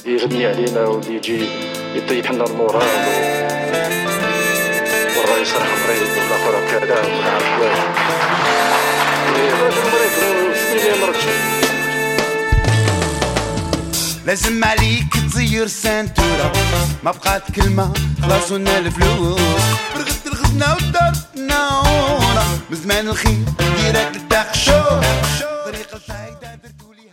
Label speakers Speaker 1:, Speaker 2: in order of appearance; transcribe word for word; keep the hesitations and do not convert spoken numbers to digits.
Speaker 1: يغني علينا ويجي يطيح لنا المورال والرئيس راه مريض والاخر كذا وما عرفش واش. الراجل مريض وسنين ما مرضش.
Speaker 2: لازم عليك تزير سانتورة، ما بقات كلمة خلاص ونا الفلوس، برغت الغزنة والدار ناورة، من زمان الخير ديرك للتاق شو طريقة